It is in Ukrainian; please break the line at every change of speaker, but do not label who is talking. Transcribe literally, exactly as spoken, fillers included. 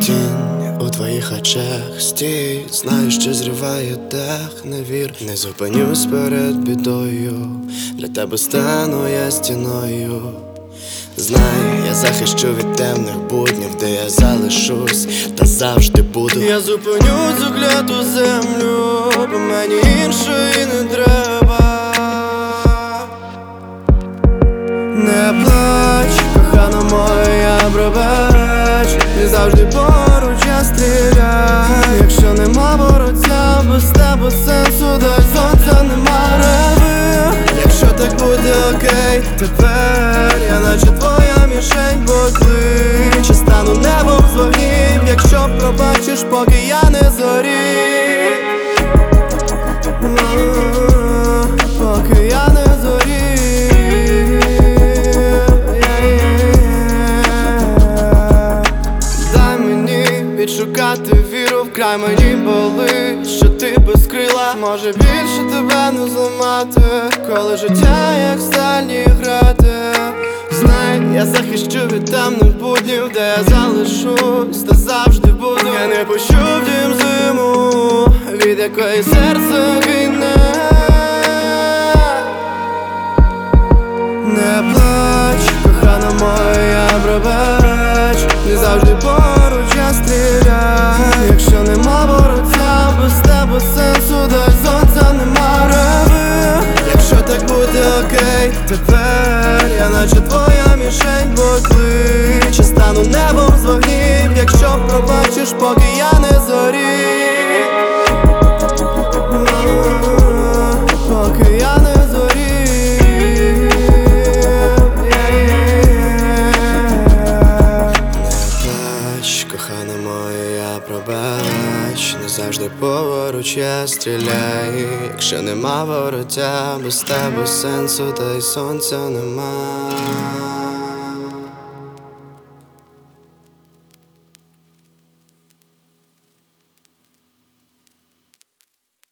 тінь у твоїх очах, стій, знаю, що зриває дах, не вір, не зупинюсь перед бідою, для тебе стану я стіною. Знай, я захищу від темних буднів, де я залишусь, та завжди буду. Я зупиню цю кляту землю, бо мені іншої не треба. Не плач, кохана моя, пробач, не завжди поруч я стріляю. Якщо нема боротьба, без тебе сенсу, дай сонця нема реви. Якщо так буде окей, тепер я наче твоя мішень, поклич. Чи стану небом з вогнів, якщо пробачиш, поки я не згорів. Поки я не згорів. Дай мені відшукати віру, вкрай мені болить, що ти без крила. Може більше тебе не зламати, коли життя як стальні грати. Знай, я захищу від темних буднів, де я залишусь, та завжди буду. Я не пущу в дім зиму, від якої серце гине. Не плач, кохана моя, пробач, не завжди поруч я стріляю. Якщо нема боротьба, без тебе сенсу, дай сонця нема реви. Якщо так буде окей, тепер я наче твоя мішень, поклич. Чи стану небом з вогнів, якщо пробачиш, поки я не згорів. Поки я не згорів. Не плач, кохана моя, пробач, не завжди поруч я стріляю. Якщо нема вороття, без тебе сенсу, та й сонця нема.